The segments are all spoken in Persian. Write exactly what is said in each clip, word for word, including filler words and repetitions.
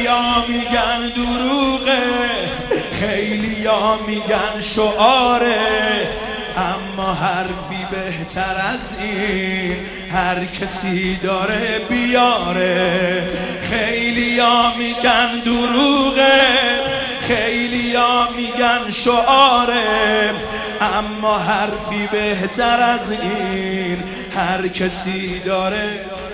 ها میگن دروغه، خیلی ها میگن شعاره، اما حرفی بهتر از این هر کسی داره بیاره. خیلی ها میگن دروغه، خیلی ها میگن شعاره، اما حرفی بهتر از این هر کسی داره،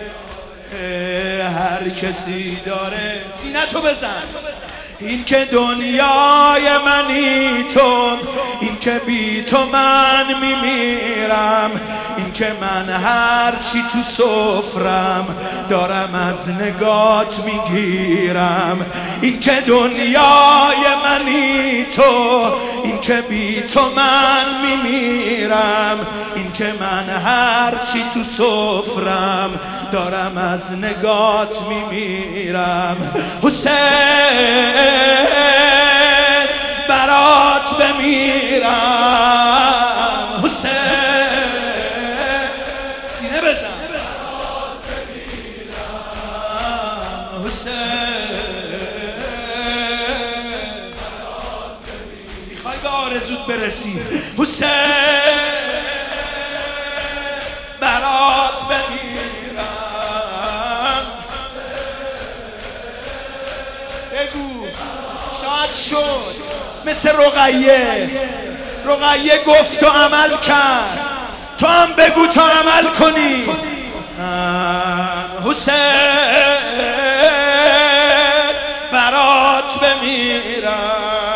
هر کسی داره. سینتو بزن. این که دنیای منی تو، این که بی تو من میمیرم، این که من هرچی تو سفرم دارم از نگات میگیرم. این که دنیای منی تو، این که بی تو من میمیرم، این که من هرچی تو سفرم دارم از نگات میمیرم. حسین برات بمیرم، حسین سینه بزن، برات بمیرم، حسین برات بمیرم. میخوای به آرزوت برسی، حسین برات بمیرم. بگو شاید شد مثل رقیه، رقیه گفت و عمل کرد، تو هم بگو تا عمل کنی. حسین برات بمیرم.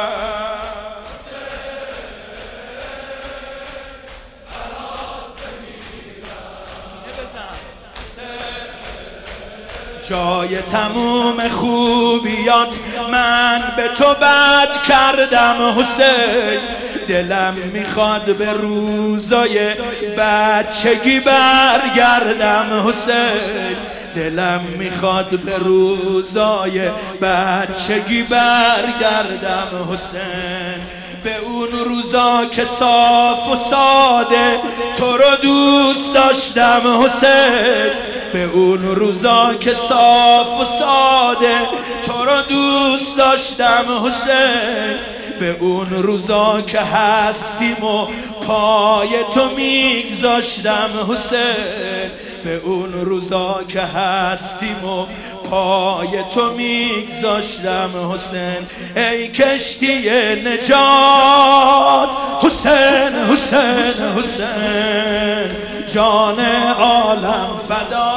جای تموم خوبیات من به تو بد کردم حسین، دلم میخواد به روزای بچگی برگردم حسین، دلم میخواد به روزای بچگی برگردم حسین، به اون روزا که صاف و ساده تو رو دوست داشتم حسین، به اون روزا که صاف و ساده تو رو دوست داشتم حسین، به اون روزا که هستیم و پای تو میگذاشتم حسین، به اون روزا که هستیم و پای تو میگذاشتم حسین. ای کشتی نجات حسین، حسین حسین جان عالم فدا.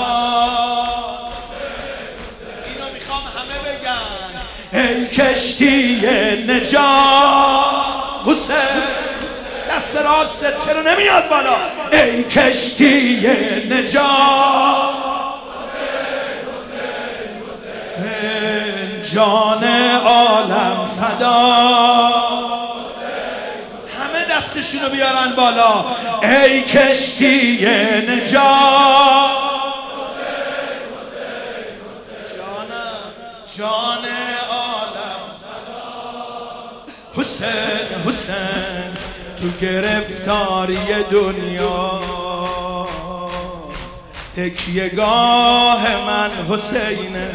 اینو میخوام همه بگن. ای کشتی نجات حسین، دست راستت چرا نمیاد بالا؟ ای کشتی نجات جان عالم فدا. همه دستشونو بیارن بالا. ای کشتی نجات جانم، جان عالم فدا. حسین حسین تو گرفتاری دنیا، تکیه‌گاه من حسینه،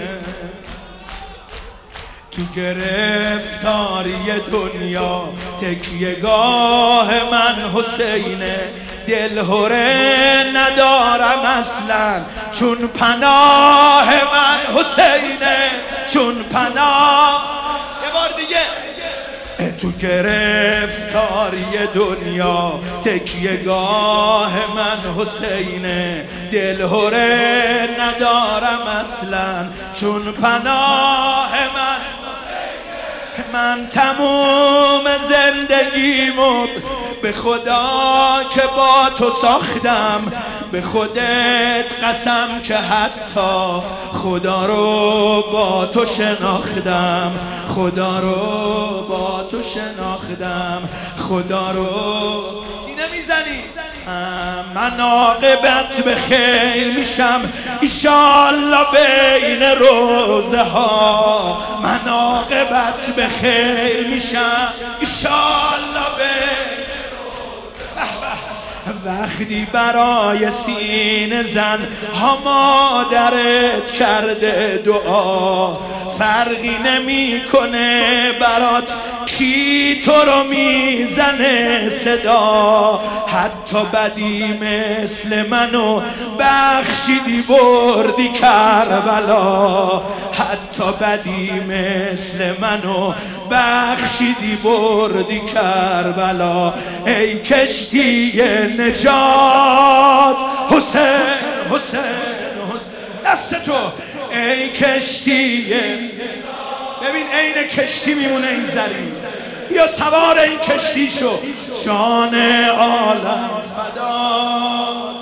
تو گرفتاری دنیا تکیه‌گاه من حسینه، دلهره ندارم اصلا چون پناه من حسینه، چون پناه. یه بار دیگه. تو گرفتاری دنیا تکیه‌گاه من حسینه، دلهره ندارم اصلا چون پناه من. من تموم زندگیمو به خدا که با تو ساختم، به خودت قسم که حتی خدا رو با تو شناختم، خدا رو با تو شناختم، خدا رو. سینه میزنی. من عاقبت به خیر میشم ایشالله بین روزه ها، من عاقبت به خیر میشم ایشالله بین روزه ها. وقتی برای سینه زن ها مادرت کرده دعا، فرقی نمیکنه برات کی تو رو میزنه صدا. حتی بدی مثل منو بخشیدی بردی کربلا، حتی بدی مثل منو بخشیدی بردی کربلا. ای کشتی نجات حسین حسین حسین دست تو، ای کشتی. ببین عین کشتی میمونه این زری، بیا سوار این کشتی شو، جان عالم فدا.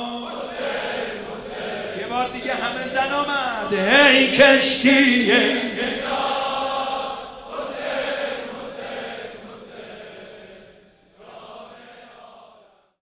یه بار دیگه همه زن آمد، ای کشتی